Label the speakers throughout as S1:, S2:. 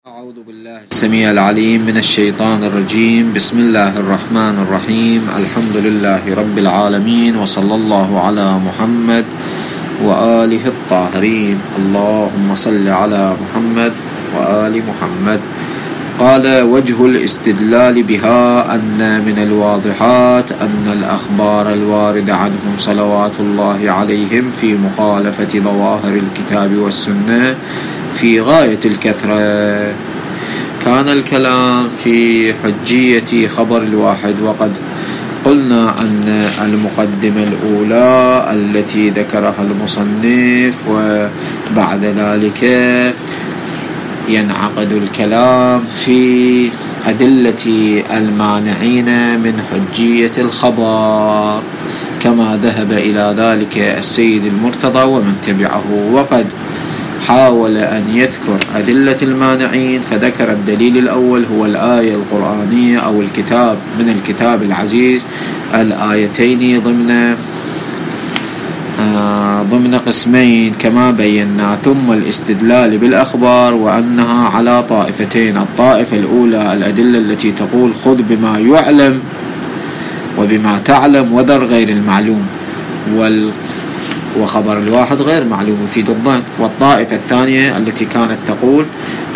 S1: أعوذ بالله السميع العليم من الشيطان الرجيم. بسم الله الرحمن الرحيم. الحمد لله رب العالمين، وصلى الله على محمد وآله الطاهرين. اللهم صل على محمد وآل محمد. قال: وجه الاستدلال بها أن من الواضحات أن الأخبار الواردة عنهم صلوات الله عليهم في مخالفة ظواهر الكتاب والسنة في غاية الكثرة. كان الكلام في حجية خبر الواحد، وقد قلنا أن المقدمة الأولى التي ذكرها المصنف، وبعد ذلك ينعقد الكلام في أدلة المانعين من حجية الخبر كما ذهب إلى ذلك السيد المرتضى ومن تبعه. وقد حاول أن يذكر أدلة المانعين، فذكر الدليل الأول هو الآية القرآنية أو الكتاب من الكتاب العزيز، الآيتين ضمن قسمين كما بينا، ثم الاستدلال بالأخبار وأنها على طائفتين. الطائفة الأولى الأدلة التي تقول خذ بما يعلم وبما تعلم وذر غير المعلوم، وخبر الواحد غير معلوم يفيد الظن. والطائفة الثانية التي كانت تقول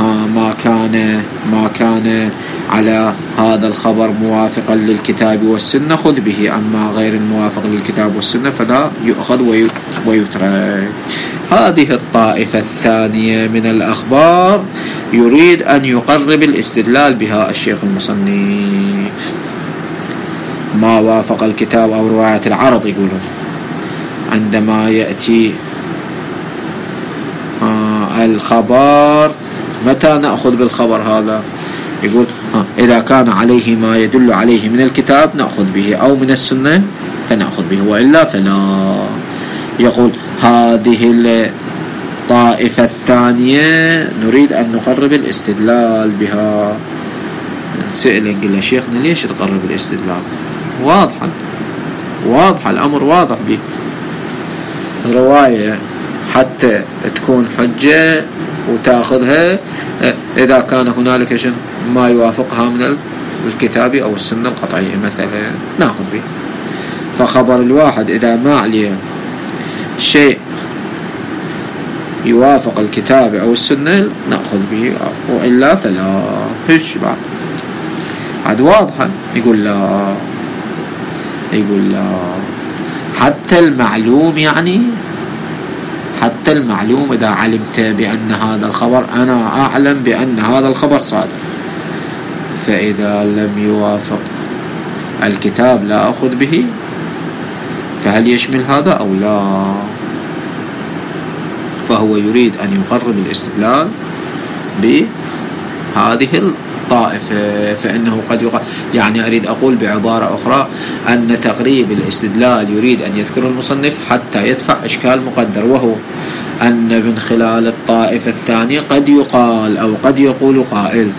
S1: ما كان على هذا الخبر موافقا للكتاب والسنة خذ به، أما غير الموافق للكتاب والسنة فلا يؤخذ ويترك. هذه الطائفة الثانية من الأخبار يريد أن يقرب الاستدلال بها الشيخ المصنف. ما وافق الكتاب أو رواية العرض يقولون، عندما يأتي الخبر متى نأخذ بالخبر هذا؟ يقول إذا كان عليه ما يدل عليه من الكتاب نأخذ به، أو من السنة فنأخذ به، وإلا فلا. يقول هذه الطائفة الثانية نريد أن نقرب الاستدلال بها. نسأل نقول شيخنا ليش تقرب الاستدلال؟ واضحة الأمر واضح به. رواية حتى تكون حجة وتأخذها إذا كان هنالك ما يوافقها من الكتاب أو السنة القطعية مثلا نأخذ به. فخبر الواحد إذا ما عليه شيء يوافق الكتاب أو السنة نأخذ به، وإلا فلا. هش بعد واضحا. يقول لا حتى المعلوم، يعني حتى المعلوم إذا علمت بأن هذا الخبر، أنا أعلم بأن هذا الخبر صادق، فإذا لم يوافق الكتاب لا أخذ به، فهل يشمل هذا أو لا؟ فهو يريد أن يقرب الاستدلال بهذه الطائفة. فإنه قد يقال، يعني أريد أقول بعبارة أخرى أن تقريب الاستدلال يريد أن يذكر المصنف حتى يدفع إشكال مقدر، وهو أن من خلال الطائفة الثانية قد يقال أو قد يقول قائل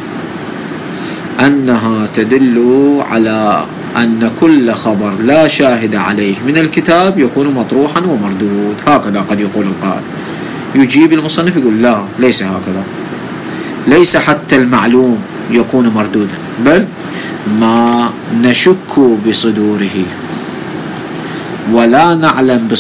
S1: أنها تدل على أن كل خبر لا شاهد عليه من الكتاب يكون مطروحا ومردود. هكذا قد يقول القائل. يجيب المصنف يقول لا، ليس هكذا. ليس حتى المعلوم يكون مردودا، بل ما نشك بصدوره ولا نعلم